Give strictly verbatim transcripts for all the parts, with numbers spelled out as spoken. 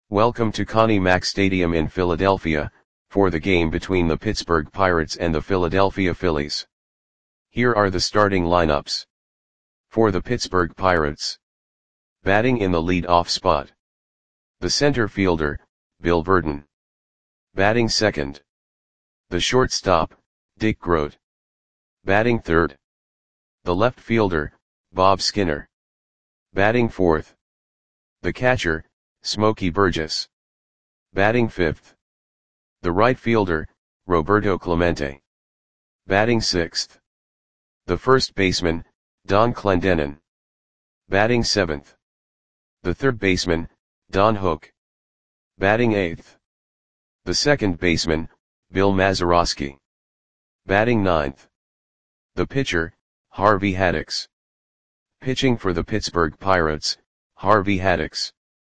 Welcome to Connie Mack Stadium in Philadelphia, for the game between the Pittsburgh Pirates and the Philadelphia Phillies. Here are the starting lineups. For the Pittsburgh Pirates. Batting in the lead-off spot. The center fielder, Bill Virdon. Batting second. The shortstop, Dick Groat. Batting third. The left fielder, Bob Skinner. Batting fourth. The catcher, Smokey Burgess. Batting fifth. The right fielder, Roberto Clemente. Batting sixth. The first baseman, Don Clendenon. Batting seventh. The third baseman, Don Hook. Batting eighth. The second baseman, Bill Mazeroski. Batting ninth. The pitcher, Harvey Haddix. Pitching for the Pittsburgh Pirates, Harvey Haddix.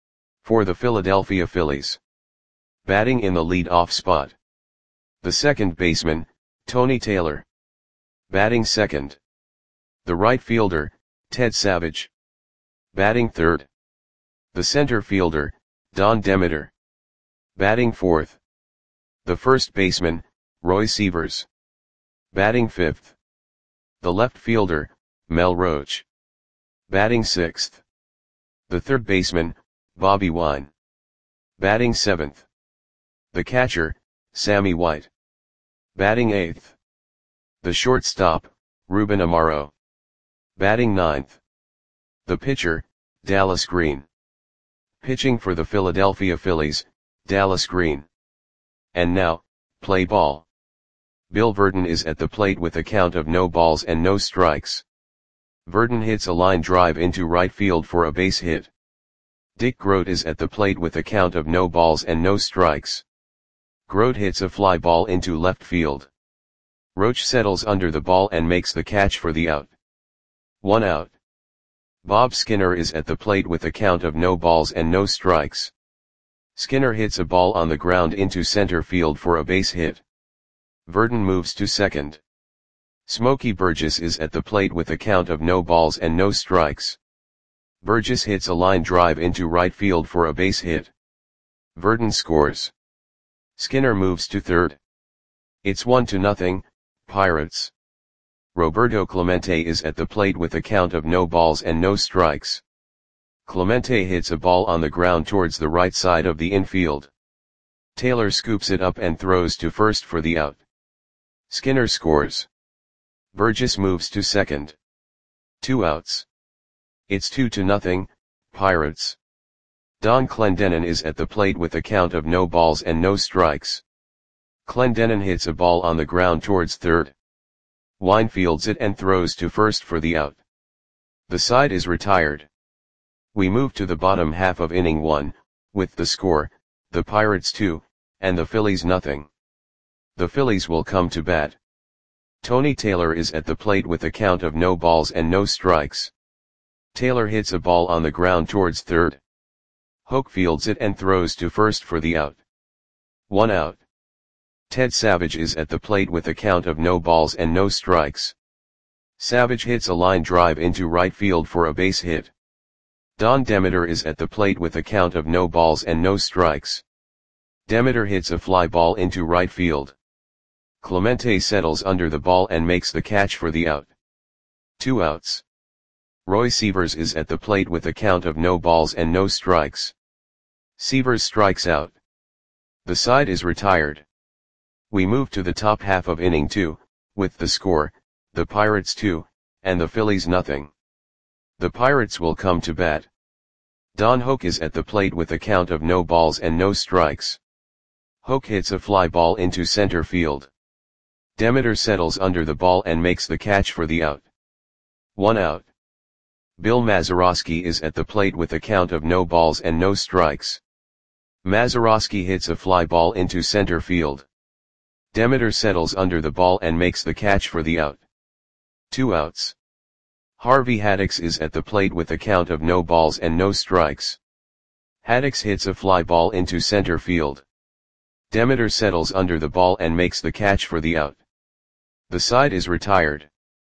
For the Philadelphia Phillies. Batting in the lead-off spot. The second baseman, Tony Taylor. Batting second. The right fielder, Ted Savage. Batting third. The center fielder, Don Demeter. Batting fourth. The first baseman, Roy Sievers. Batting fifth. The left fielder, Mel Roach. Batting sixth. The third baseman, Bobby Wine. Batting seventh. The catcher, Sammy White. Batting eighth. The shortstop, Ruben Amaro. Batting ninth. The pitcher, Dallas Green. Pitching for the Philadelphia Phillies, Dallas Green. And now, play ball. Bill Virdon is at the plate with a count of no balls and no strikes. Virdon hits a line drive into right field for a base hit. Dick Groat is at the plate with a count of no balls and no strikes. Groat hits a fly ball into left field. Roach settles under the ball and makes the catch for the out. One out. Bob Skinner is at the plate with a count of no balls and no strikes. Skinner hits a ball on the ground into center field for a base hit. Virdon moves to second. Smokey Burgess is at the plate with a count of no balls and no strikes. Burgess hits a line drive into right field for a base hit. Virdon scores. Skinner moves to third. It's one to nothing, Pirates. Roberto Clemente is at the plate with a count of no balls and no strikes. Clemente hits a ball on the ground towards the right side of the infield. Taylor scoops it up and throws to first for the out. Skinner scores. Burgess moves to second. Two outs. It's two to nothing, Pirates. Don Clendenon is at the plate with a count of no balls and no strikes. Clendenon hits a ball on the ground towards third. Wine fields it and throws to first for the out. The side is retired. We move to the bottom half of inning one, with the score, the Pirates two, and the Phillies nothing. The Phillies will come to bat. Tony Taylor is at the plate with a count of no balls and no strikes. Taylor hits a ball on the ground towards third. Hook fields it and throws to first for the out. One out. Ted Savage is at the plate with a count of no balls and no strikes. Savage hits a line drive into right field for a base hit. Don Demeter is at the plate with a count of no balls and no strikes. Demeter hits a fly ball into right field. Clemente settles under the ball and makes the catch for the out. Two outs. Roy Sievers is at the plate with a count of no balls and no strikes. Sievers strikes out. The side is retired. We move to the top half of inning two, with the score, the Pirates two, and the Phillies nothing. The Pirates will come to bat. Don Hook is at the plate with a count of no balls and no strikes. Hook hits a fly ball into center field. Demeter settles under the ball and makes the catch for the out. One out. Bill Mazeroski is at the plate with a count of no balls and no strikes. Mazeroski hits a fly ball into center field. Demeter settles under the ball and makes the catch for the out. Two outs. Harvey Haddix is at the plate with a count of no balls and no strikes. Haddix hits a fly ball into center field. Demeter settles under the ball and makes the catch for the out. The side is retired.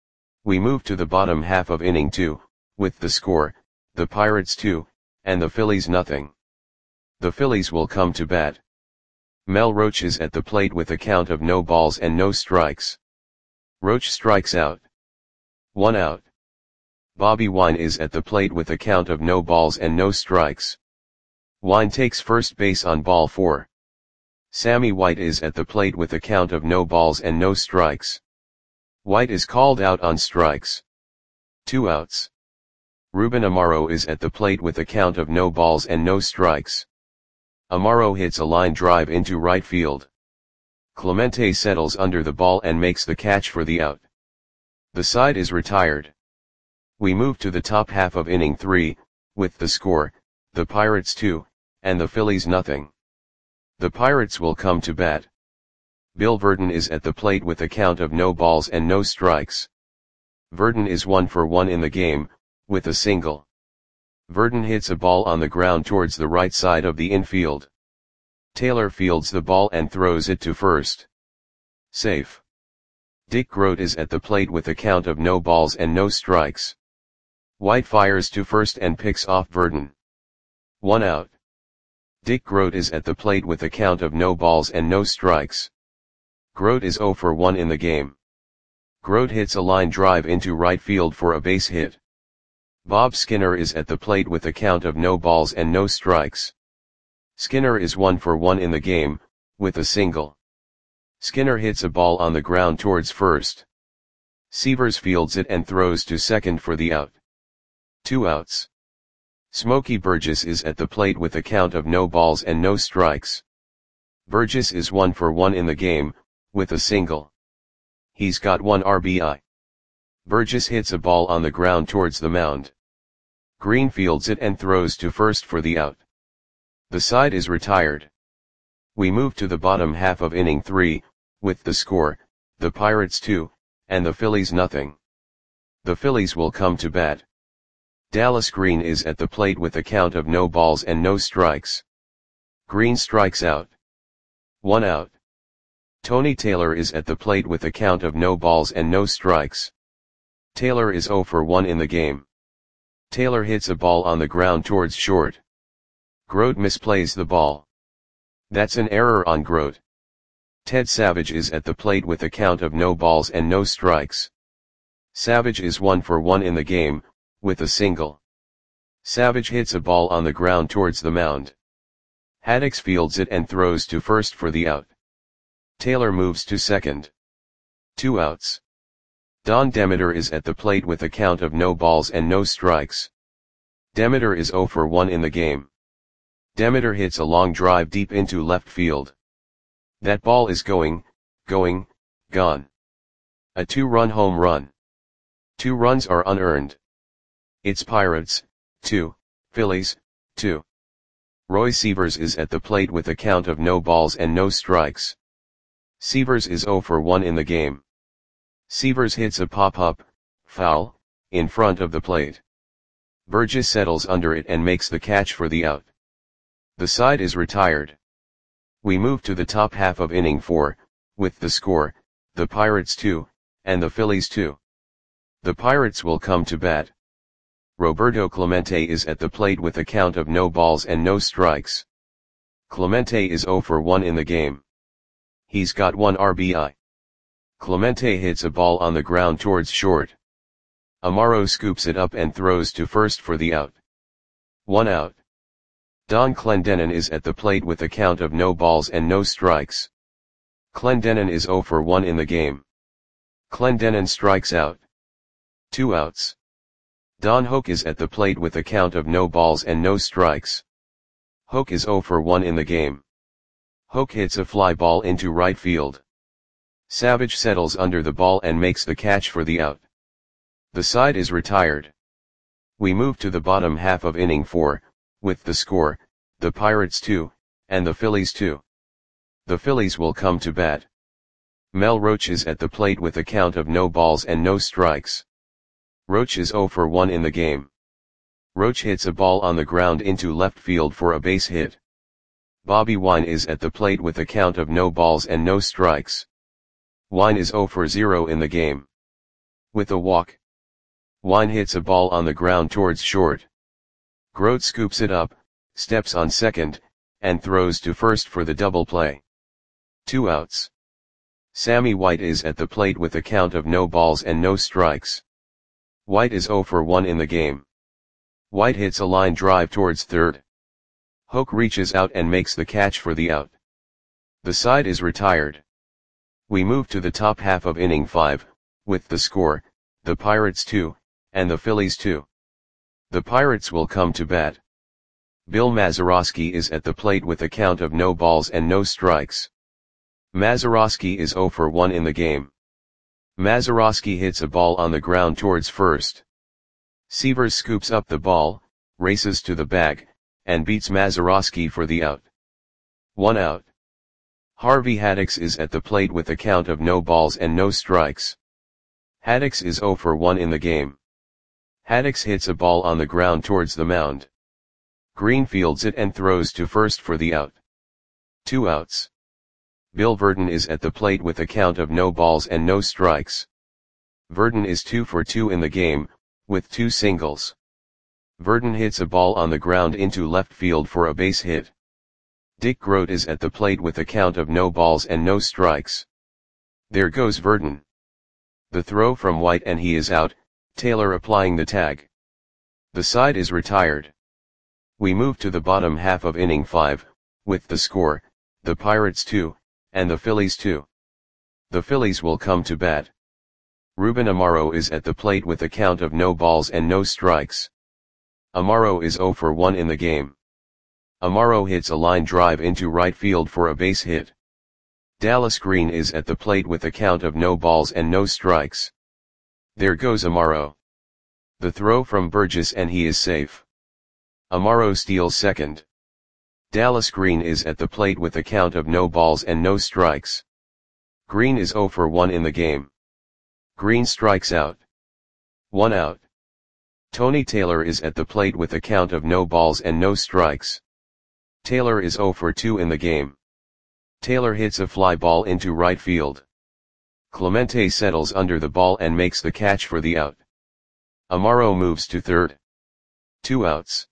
We move to the bottom half of inning two, with the score, the Pirates two, and the Phillies nothing. The Phillies will come to bat. Mel Roach is at the plate with a count of no balls and no strikes. Roach strikes out. One out. Bobby Wine is at the plate with a count of no balls and no strikes. Wine takes first base on ball four. Sammy White is at the plate with a count of no balls and no strikes. White is called out on strikes. Two outs. Ruben Amaro is at the plate with a count of no balls and no strikes. Amaro hits a line drive into right field. Clemente settles under the ball and makes the catch for the out. The side is retired. We move to the top half of inning three, with the score, the Pirates two, and the Phillies nothing. The Pirates will come to bat. Bill Verdon is at the plate with a count of no balls and no strikes. Verdon is one for one in the game, with a single. Verdon hits a ball on the ground towards the right side of the infield. Taylor fields the ball and throws it to first. Safe. Dick Grote is at the plate with a count of no balls and no strikes. White fires to first and picks off Verdon. One out. Dick Grote is at the plate with a count of no balls and no strikes. Grote is zero for one in the game. Grote hits a line drive into right field for a base hit. Bob Skinner is at the plate with a count of no balls and no strikes. Skinner is one for one in the game, with a single. Skinner hits a ball on the ground towards first. Severs fields it and throws to second for the out. Two outs. Smokey Burgess is at the plate with a count of no balls and no strikes. Burgess is one for one in the game, with a single. He's got one R B I. Burgess hits a ball on the ground towards the mound. Green fields it and throws to first for the out. The side is retired. We move to the bottom half of inning three, with the score, the Pirates two, and the Phillies nothing. The Phillies will come to bat. Dallas Green is at the plate with a count of no balls and no strikes. Green strikes out. One out. Tony Taylor is at the plate with a count of no balls and no strikes. Taylor is zero for one in the game. Taylor hits a ball on the ground towards short. Grote misplays the ball. That's an error on Grote. Ted Savage is at the plate with a count of no balls and no strikes. Savage is one for one in the game, with a single. Savage hits a ball on the ground towards the mound. Haddix fields it and throws to first for the out. Taylor moves to second. Two outs. Don Demeter is at the plate with a count of no balls and no strikes. Demeter is zero for one in the game. Demeter hits a long drive deep into left field. That ball is going, going, gone. A two-run home run. Two runs are unearned. It's Pirates, two, Phillies, two. Roy Severs is at the plate with a count of no balls and no strikes. Severs is zero for one in the game. Severs hits a pop-up, foul, in front of the plate. Burgess settles under it and makes the catch for the out. The side is retired. We move to the top half of inning four, with the score, the Pirates two, and the Phillies two. The Pirates will come to bat. Roberto Clemente is at the plate with a count of no balls and no strikes. Clemente is zero for one in the game. He's got one R B I. Clemente hits a ball on the ground towards short. Amaro scoops it up and throws to first for the out. One out. Don Clendenon is at the plate with a count of no balls and no strikes. Clendenon is zero for one in the game. Clendenon strikes out. Two outs. Don Hoak is at the plate with a count of no balls and no strikes. Hoak is zero for one in the game. Hoak hits a fly ball into right field. Savage settles under the ball and makes the catch for the out. The side is retired. We move to the bottom half of inning four, with the score, the Pirates two, and the Phillies two. The Phillies will come to bat. Mel Roach is at the plate with a count of no balls and no strikes. Roach is zero for one in the game. Roach hits a ball on the ground into left field for a base hit. Bobby Wine is at the plate with a count of no balls and no strikes. Wine is zero for zero in the game. With a walk. Wine hits a ball on the ground towards short. Grote scoops it up, steps on second, and throws to first for the double play. Two outs. Sammy White is at the plate with a count of no balls and no strikes. White is oh for one in the game. White hits a line drive towards third. Hoke reaches out and makes the catch for the out. The side is retired. We move to the top half of inning five, with the score, the Pirates two, and the Phillies two. The Pirates will come to bat. Bill Mazeroski is at the plate with a count of no balls and no strikes. Mazeroski is oh for one in the game. Mazeroski hits a ball on the ground towards first. Sievers scoops up the ball, races to the bag, and beats Mazeroski for the out. One out. Harvey Haddix is at the plate with a count of no balls and no strikes. Haddix is oh for one in the game. Haddix hits a ball on the ground towards the mound. Green fields it and throws to first for the out. Two outs. Bill Verdon is at the plate with a count of no balls and no strikes. Verdon is two for two in the game, with two singles. Verdon hits a ball on the ground into left field for a base hit. Dick Grote is at the plate with a count of no balls and no strikes. There goes Verdon. The throw from White and he is out, Taylor applying the tag. The side is retired. We move to the bottom half of inning five, with the score, the Pirates two, and the Phillies two. The Phillies will come to bat. Ruben Amaro is at the plate with a count of no balls and no strikes. Amaro is oh for one in the game. Amaro hits a line drive into right field for a base hit. Dallas Green is at the plate with a count of no balls and no strikes. There goes Amaro. The throw from Burgess and he is safe. Amaro steals second. Dallas Green is at the plate with a count of no balls and no strikes. Green is oh for one in the game. Green strikes out. One out. Tony Taylor is at the plate with a count of no balls and no strikes. Taylor is oh for two in the game. Taylor hits a fly ball into right field. Clemente settles under the ball and makes the catch for the out. Amaro moves to third. Two outs.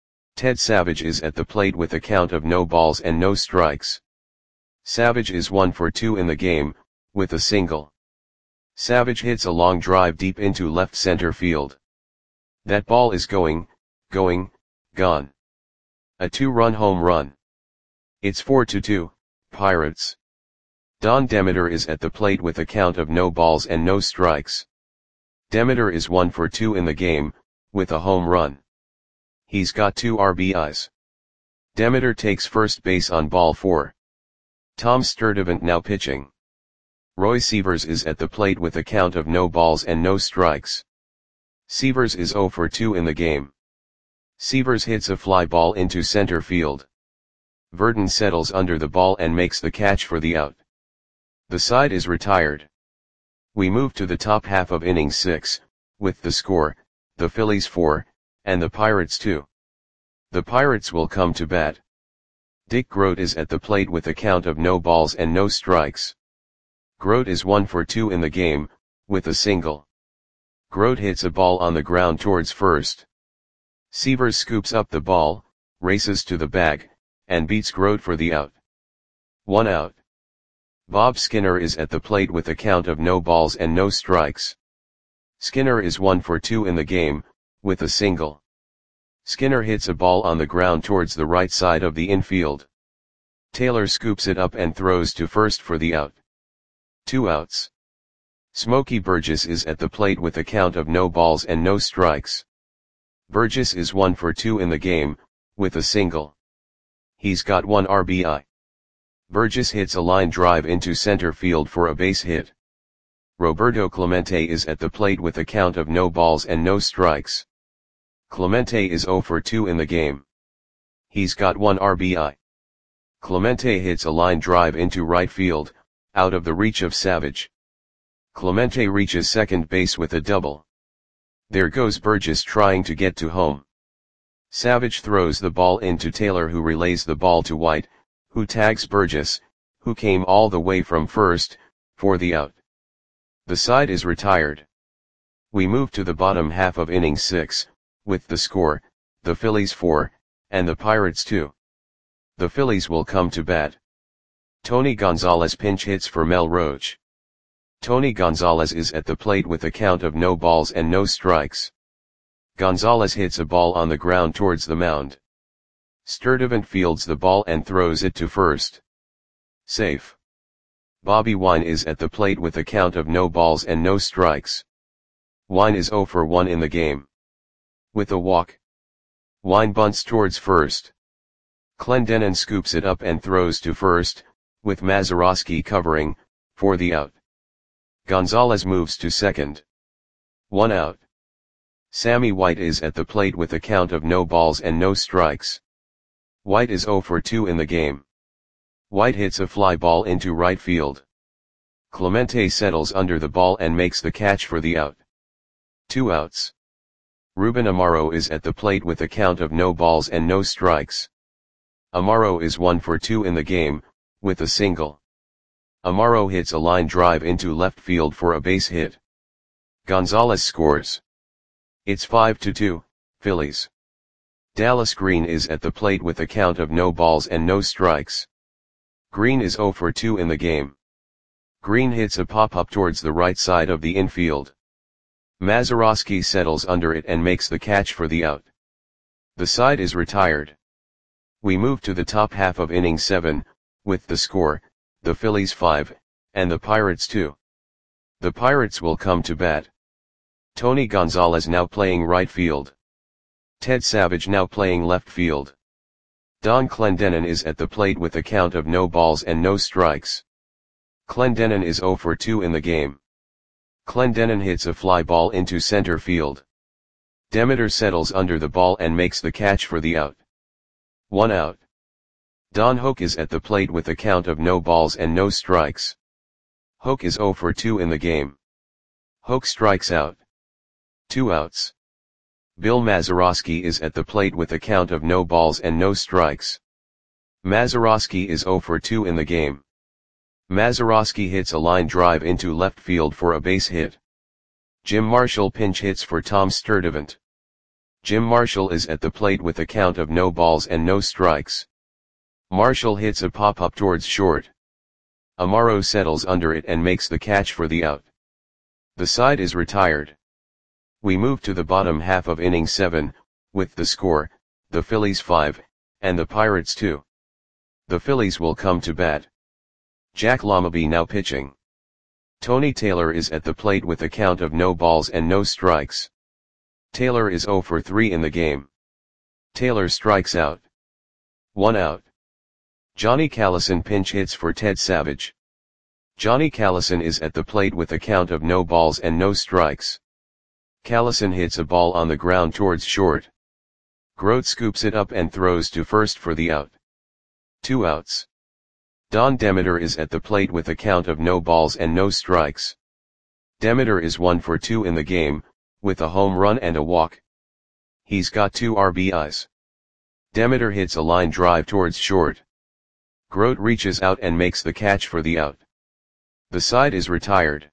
Ted Savage is at the plate with a count of no balls and no strikes. Savage is one for two in the game, with a single. Savage hits a long drive deep into left center field. That ball is going, going, gone. A two-run home run. It's four to two, Pirates. Don Demeter is at the plate with a count of no balls and no strikes. Demeter is one for two in the game, with a home run. He's got two R B Is. Demeter takes first base on ball four. Tom Sturdivant now pitching. Roy Sievers is at the plate with a count of no balls and no strikes. Sievers is oh for two in the game. Sievers hits a fly ball into center field. Verdon settles under the ball and makes the catch for the out. The side is retired. We move to the top half of inning six, with the score, the Phillies four, and the Pirates two. The Pirates will come to bat. Dick Grote is at the plate with a count of no balls and no strikes. Grote is one for two in the game, with a single. Grote hits a ball on the ground towards first. Sievers scoops up the ball, races to the bag, and beats Grote for the out. One out. Bob Skinner is at the plate with a count of no balls and no strikes. Skinner is one for two in the game, with a single. Skinner hits a ball on the ground towards the right side of the infield. Taylor scoops it up and throws to first for the out. Two outs. Smokey Burgess is at the plate with a count of no balls and no strikes. Burgess is one for two in the game, with a single. He's got one R B I. Burgess hits a line drive into center field for a base hit. Roberto Clemente is at the plate with a count of no balls and no strikes. Clemente is oh for two in the game. He's got one R B I. Clemente hits a line drive into right field, out of the reach of Savage. Clemente reaches second base with a double. There goes Burgess trying to get to home. Savage throws the ball into Taylor, who relays the ball to White, who tags Burgess, who came all the way from first, for the out. The side is retired. We move to the bottom half of inning six, with the score, the Phillies four, and the Pirates two. The Phillies will come to bat. Tony Gonzalez pinch hits for Mel Roach. Tony Gonzalez is at the plate with a count of no balls and no strikes. Gonzalez hits a ball on the ground towards the mound. Sturdivant fields the ball and throws it to first. Safe. Bobby Wine is at the plate with a count of no balls and no strikes. Wine is oh for one in the game. With a walk, Wine bunts towards first. Clendenon scoops it up and throws to first, with Mazeroski covering, for the out. Gonzalez moves to second. One out. Sammy White is at the plate with a count of no balls and no strikes. White is oh for two in the game. White hits a fly ball into right field. Clemente settles under the ball and makes the catch for the out. Two outs. Ruben Amaro is at the plate with a count of no balls and no strikes. Amaro is one for two in the game, with a single. Amaro hits a line drive into left field for a base hit. Gonzalez scores. It's five to two, Phillies. Dallas Green is at the plate with a count of no balls and no strikes. Green is oh for two in the game. Green hits a pop-up towards the right side of the infield. Mazeroski settles under it and makes the catch for the out. The side is retired. We move to the top half of inning seven, with the score, the Phillies five, and the Pirates two. The Pirates will come to bat. Tony Gonzalez now playing right field. Ted Savage now playing left field. Don Clendenon is at the plate with a count of no balls and no strikes. Clendenon is oh for two in the game. Clendenon hits a fly ball into center field. Demeter settles under the ball and makes the catch for the out. One out. Don Hoak is at the plate with a count of no balls and no strikes. Hoak is oh for two in the game. Hoak strikes out. Two outs. Bill Mazeroski is at the plate with a count of no balls and no strikes. Mazeroski is oh for two in the game. Mazeroski hits a line drive into left field for a base hit. Jim Marshall pinch hits for Tom Sturdivant. Jim Marshall is at the plate with a count of no balls and no strikes. Marshall hits a pop-up towards short. Amaro settles under it and makes the catch for the out. The side is retired. We move to the bottom half of inning seven, with the score, the Phillies five, and the Pirates two. The Phillies will come to bat. Jack Lamaby now pitching. Tony Taylor is at the plate with a count of no balls and no strikes. Taylor is oh for three in the game. Taylor strikes out. One out. Johnny Callison pinch hits for Ted Savage. Johnny Callison is at the plate with a count of no balls and no strikes. Callison hits a ball on the ground towards short. Grote scoops it up and throws to first for the out. Two outs. Don Demeter is at the plate with a count of no balls and no strikes. Demeter is one for two in the game, with a home run and a walk. He's got two R B Is. Demeter hits a line drive towards short. Grote reaches out and makes the catch for the out. The side is retired.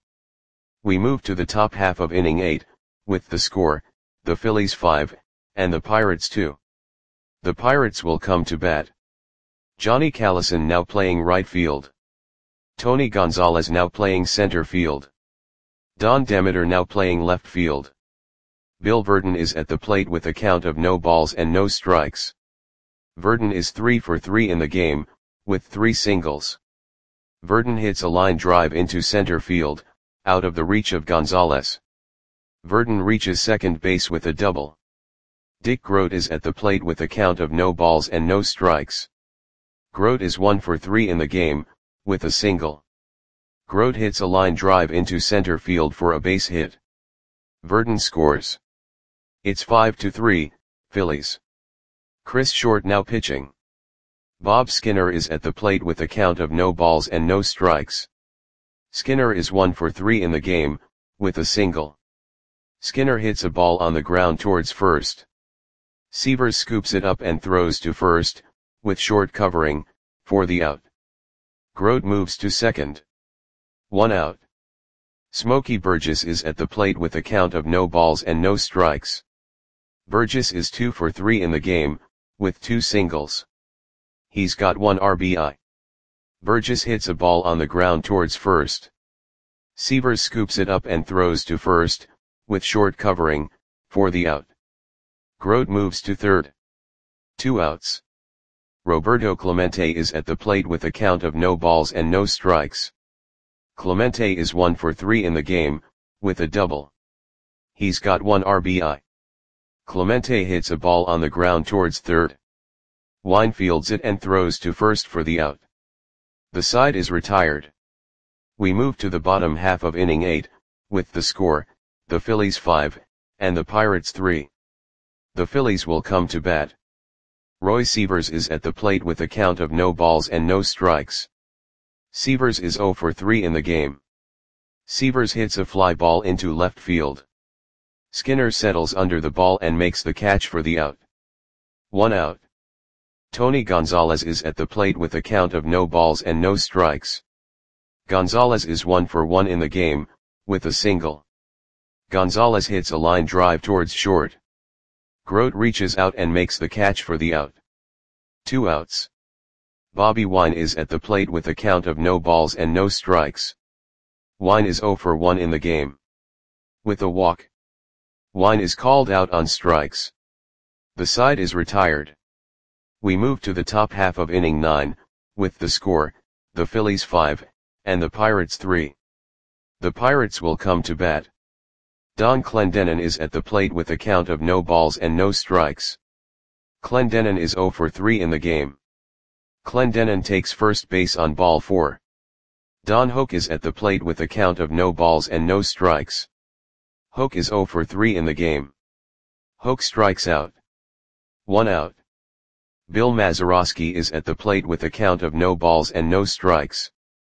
We move to the top half of inning eight, with the score, the Phillies five, and the Pirates two. The Pirates will come to bat. Johnny Callison now playing right field. Tony Gonzalez now playing center field. Don Demeter now playing left field. Bill Verdon is at the plate with a count of no balls and no strikes. Verdon is three for three in the game, with three singles. Verdon hits a line drive into center field, out of the reach of Gonzalez. Verdon reaches second base with a double. Dick Grote is at the plate with a count of no balls and no strikes. Grote is one for three in the game, with a single. Grote hits a line drive into center field for a base hit. Verdon scores. It's five to three, Phillies. Chris Short now pitching. Bob Skinner is at the plate with a count of no balls and no strikes. Skinner is one for three in the game, with a single. Skinner hits a ball on the ground towards first. Severs scoops it up and throws to first, with Short covering, for the out. Grote moves to second. One out. Smokey Burgess is at the plate with a count of no balls and no strikes. Burgess is two for three in the game, with two singles. He's got one R B I. Burgess hits a ball on the ground towards first. Sievers scoops it up and throws to first, with short covering, for the out. Grote moves to third. Two outs. Roberto Clemente is at the plate with a count of no balls and no strikes. Clemente is one for three in the game, with a double. He's got one R B I. Clemente hits a ball on the ground towards third. Wine fields it and throws to first for the out. The side is retired. We move to the bottom half of inning eight, with the score, the Phillies five, and the Pirates three. The Phillies will come to bat. Roy Sievers is at the plate with a count of no balls and no strikes. Sievers is zero for three in the game. Sievers hits a fly ball into left field. Skinner settles under the ball and makes the catch for the out. One out. Tony Gonzalez is at the plate with a count of no balls and no strikes. Gonzalez is one for one in the game, with a single. Gonzalez hits a line drive towards short. Grote reaches out and makes the catch for the out. Two outs. Bobby Wine is at the plate with a count of no balls and no strikes. Wine is zero for one in the game. With a walk. Wine is called out on strikes. The side is retired. We move to the top half of inning nine, with the score, the Phillies five, and the Pirates three. The Pirates will come to bat. Don Clendenon is at the plate with a count of no balls and no strikes. Clendenon is zero for three in the game. Clendenon takes first base on ball four. Don Hoak is at the plate with a count of no balls and no strikes. Hoak is zero for three in the game. Hoak strikes out. One out. Bill Mazeroski is at the plate with a count of no balls and no strikes.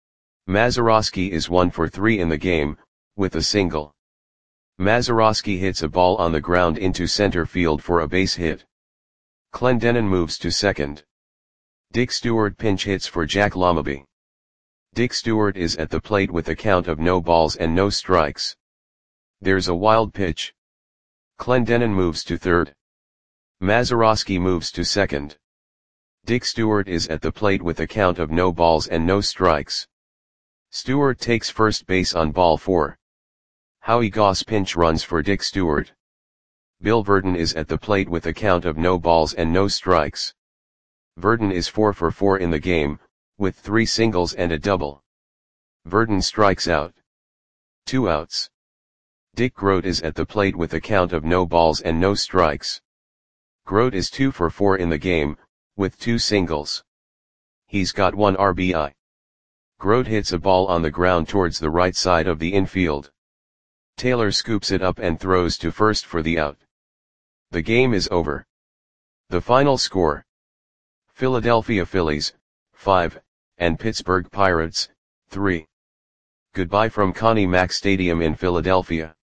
Mazeroski is one for three in the game, with a single. Mazeroski hits a ball on the ground into center field for a base hit. Clendenon moves to second. Dick Stewart pinch hits for Jack Lamaby. Dick Stewart is at the plate with a count of no balls and no strikes. There's a wild pitch. Clendenon moves to third. Mazeroski moves to second. Dick Stewart is at the plate with a count of no balls and no strikes. Stewart takes first base on ball four. Howie Goss pinch runs for Dick Stewart. Bill Verdon is at the plate with a count of no balls and no strikes. Verdon is four for four in the game, with three singles and a double. Verdon strikes out. Two outs. Dick Grote is at the plate with a count of no balls and no strikes. Grote is two for four in the game, with two singles. He's got one R B I. Grote hits a ball on the ground towards the right side of the infield. Taylor scoops it up and throws to first for the out. The game is over. The final score: Philadelphia Phillies, five, and Pittsburgh Pirates, three. Goodbye from Connie Mack Stadium in Philadelphia.